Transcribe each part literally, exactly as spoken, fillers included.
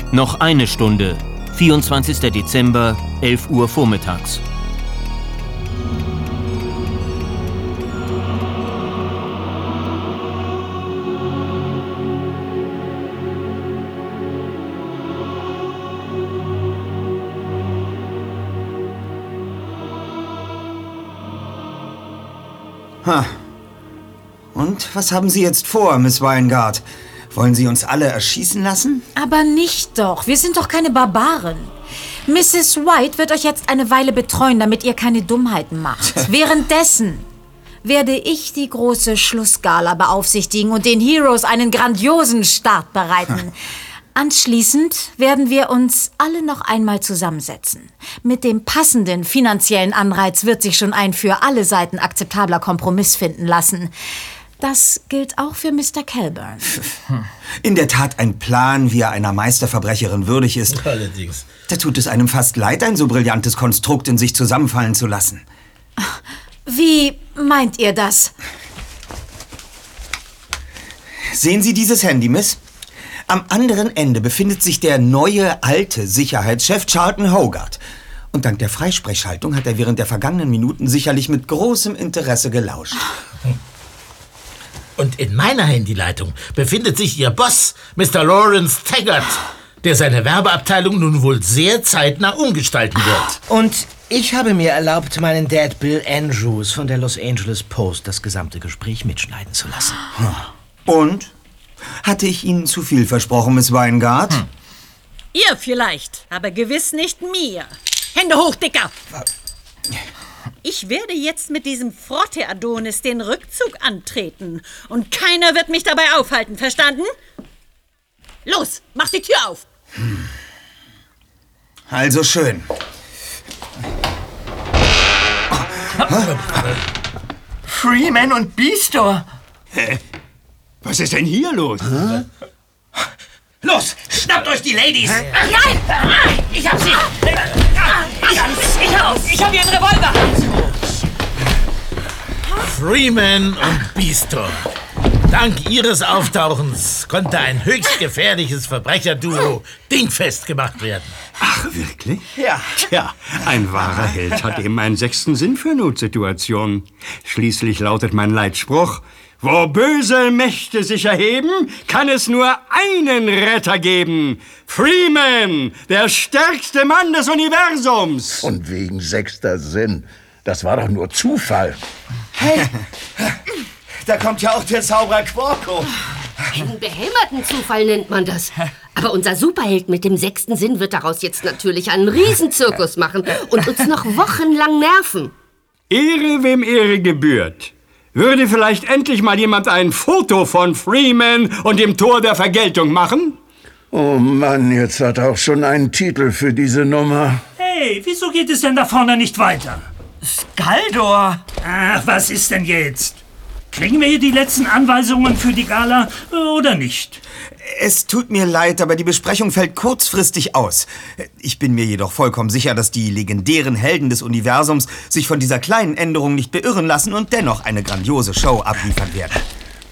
Noch eine Stunde, vierundzwanzigster Dezember, elf Uhr vormittags. Ha. Und was haben Sie jetzt vor, Miss Weingart? Wollen Sie uns alle erschießen lassen? Aber nicht doch. Wir sind doch keine Barbaren. Misses White wird euch jetzt eine Weile betreuen, damit ihr keine Dummheiten macht. Währenddessen werde ich die große Schlussgala beaufsichtigen und den Heroes einen grandiosen Start bereiten. Anschließend werden wir uns alle noch einmal zusammensetzen. Mit dem passenden finanziellen Anreiz wird sich schon ein für alle Seiten akzeptabler Kompromiss finden lassen. Das gilt auch für Mister Kelburn. In der Tat ein Plan, wie er einer Meisterverbrecherin würdig ist. Allerdings. Da tut es einem fast leid, ein so brillantes Konstrukt in sich zusammenfallen zu lassen. Wie meint ihr das? Sehen Sie dieses Handy, Miss? Am anderen Ende befindet sich der neue, alte Sicherheitschef Charlton Hogarth. Und dank der Freisprechschaltung hat er während der vergangenen Minuten sicherlich mit großem Interesse gelauscht. Und in meiner Handyleitung befindet sich Ihr Boss, Mister Lawrence Taggart, der seine Werbeabteilung nun wohl sehr zeitnah umgestalten wird. Und ich habe mir erlaubt, meinen Dad Bill Andrews von der Los Angeles Post das gesamte Gespräch mitschneiden zu lassen. Und? Hatte ich Ihnen zu viel versprochen, Miss Weingart? Hm. Ihr vielleicht, aber gewiss nicht mir. Hände hoch, Dicker! Ich werde jetzt mit diesem Frotte-Adonis den Rückzug antreten. Und keiner wird mich dabei aufhalten, verstanden? Los, mach die Tür auf! Hm. Also schön. Freeman und Beastor! Hä? Was ist denn hier los? Hä? Los, schnappt euch die Ladies! Hä? Nein! Ich hab sie! Ich hab, ich hab, ich hab ihren Revolver! Freeman und Beastor. Dank ihres Auftauchens konnte ein höchst gefährliches Verbrecherduo dingfest gemacht werden. Ach, wirklich? Ja. Tja, ein wahrer Held hat eben einen sechsten Sinn für Notsituationen. Schließlich lautet mein Leitspruch: Wo böse Mächte sich erheben, kann es nur einen Retter geben. Freeman, der stärkste Mann des Universums. Und wegen sechster Sinn. Das war doch nur Zufall. Hey, da kommt ja auch der Zauberer Quarko. Einen behelmerten Zufall nennt man das. Aber unser Superheld mit dem sechsten Sinn wird daraus jetzt natürlich einen Riesenzirkus machen und uns noch wochenlang nerven. Ehre, wem Ehre gebührt. Würde vielleicht endlich mal jemand ein Foto von Freeman und dem Tor der Vergeltung machen? Oh Mann, jetzt hat er auch schon einen Titel für diese Nummer. Hey, wieso geht es denn da vorne nicht weiter? Skaldor! Ach, was ist denn jetzt? Kriegen wir hier die letzten Anweisungen für die Gala oder nicht? Es tut mir leid, aber die Besprechung fällt kurzfristig aus. Ich bin mir jedoch vollkommen sicher, dass die legendären Helden des Universums sich von dieser kleinen Änderung nicht beirren lassen und dennoch eine grandiose Show abliefern werden.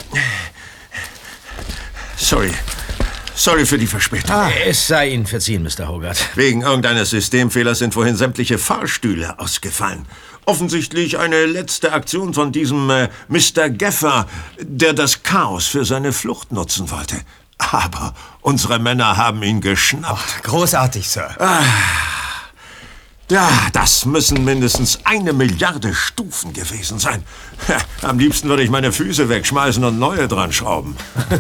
Sorry. Sorry für die Verspätung. Ah, es sei Ihnen verziehen, Mister Hogarth. Wegen irgendeines Systemfehlers sind vorhin sämtliche Fahrstühle ausgefallen. Offensichtlich eine letzte Aktion von diesem äh, Mister Geffer, der das Chaos für seine Flucht nutzen wollte. Aber unsere Männer haben ihn geschnappt. Oh, großartig, Sir. Ah, ja, das müssen mindestens eine Milliarde Stufen gewesen sein. Ja, am liebsten würde ich meine Füße wegschmeißen und neue dran schrauben.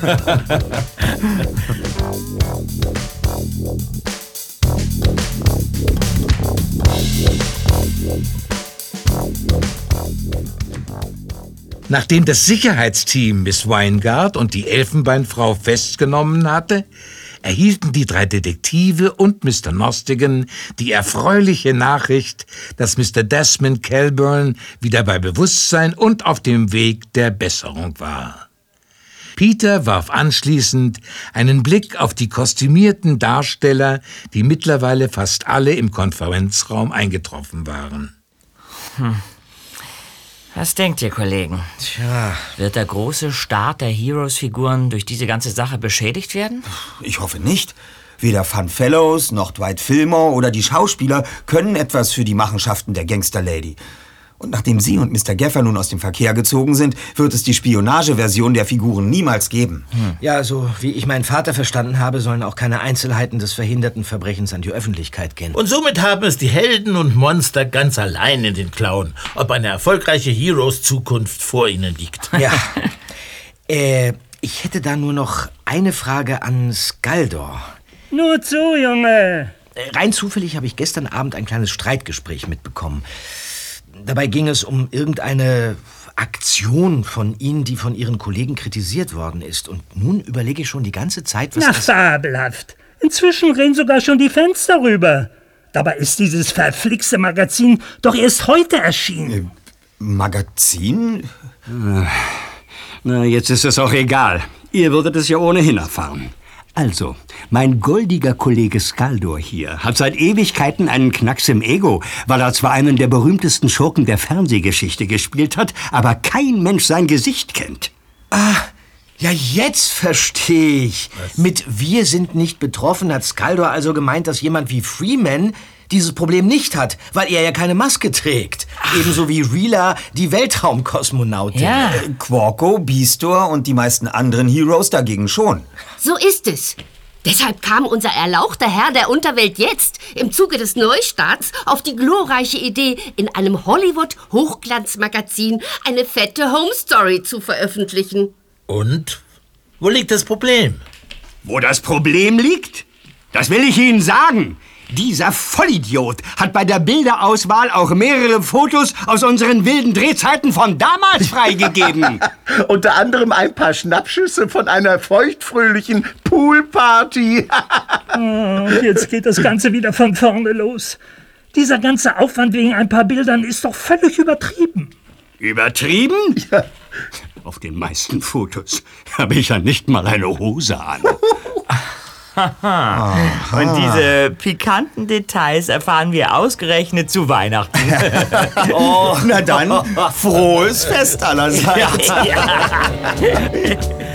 Nachdem das Sicherheitsteam Miss Weingart und die Elfenbeinfrau festgenommen hatte, erhielten die drei Detektive und Mister Nostigan die erfreuliche Nachricht, dass Mister Desmond Kelburn wieder bei Bewusstsein und auf dem Weg der Besserung war. Peter warf anschließend einen Blick auf die kostümierten Darsteller, die mittlerweile fast alle im Konferenzraum eingetroffen waren. Hm. Was denkt ihr, Kollegen? Tja. Wird der große Start der Heroes-Figuren durch diese ganze Sache beschädigt werden? Ich hoffe nicht. Weder Fun Fellows, noch Dwight Fillmore oder die Schauspieler können etwas für die Machenschaften der Gangster-Lady. Und nachdem Sie und Mister Gaffer nun aus dem Verkehr gezogen sind, wird es die Spionageversion der Figuren niemals geben. Hm. Ja, so wie ich meinen Vater verstanden habe, sollen auch keine Einzelheiten des verhinderten Verbrechens an die Öffentlichkeit gehen. Und somit haben es die Helden und Monster ganz allein in den Klauen, ob eine erfolgreiche Heroes-Zukunft vor ihnen liegt. Ja. äh, ich hätte da nur noch eine Frage an Skaldor. Nur zu, Junge. Rein zufällig habe ich gestern Abend ein kleines Streitgespräch mitbekommen. Dabei ging es um irgendeine Aktion von Ihnen, die von Ihren Kollegen kritisiert worden ist. Und nun überlege ich schon die ganze Zeit, was Na, das... fabelhaft. Inzwischen reden sogar schon die Fans darüber. Dabei ist dieses verflixte Magazin doch erst heute erschienen. Äh, Magazin? Na, jetzt ist es auch egal. Ihr würdet es ja ohnehin erfahren. Also, mein goldiger Kollege Skaldor hier hat seit Ewigkeiten einen Knacks im Ego, weil er zwar einen der berühmtesten Schurken der Fernsehgeschichte gespielt hat, aber kein Mensch sein Gesicht kennt. Ah, ja, jetzt verstehe ich. Was? Mit "Wir sind nicht betroffen" hat Skaldor also gemeint, dass jemand wie Freeman dieses Problem nicht hat, weil er ja keine Maske trägt. Ach. Ebenso wie Rila, die Weltraumkosmonautin. Ja. Äh, Quarko, Beastor und die meisten anderen Heroes dagegen schon. So ist es. Deshalb kam unser erlauchter Herr der Unterwelt jetzt im Zuge des Neustarts auf die glorreiche Idee, in einem Hollywood-Hochglanzmagazin eine fette Home-Story zu veröffentlichen. Und? Wo liegt das Problem? Wo das Problem liegt? Das will ich Ihnen sagen. Dieser Vollidiot hat bei der Bilderauswahl auch mehrere Fotos aus unseren wilden Drehzeiten von damals freigegeben. Unter anderem ein paar Schnappschüsse von einer feuchtfröhlichen Poolparty. Oh, jetzt geht das Ganze wieder von vorne los. Dieser ganze Aufwand wegen ein paar Bildern ist doch völlig übertrieben. Übertrieben? Ja. Auf den meisten Fotos habe ich ja nicht mal eine Hose an. Und diese pikanten Details erfahren wir ausgerechnet zu Weihnachten. Oh, na dann, frohes Fest allerseits. Ja, ja.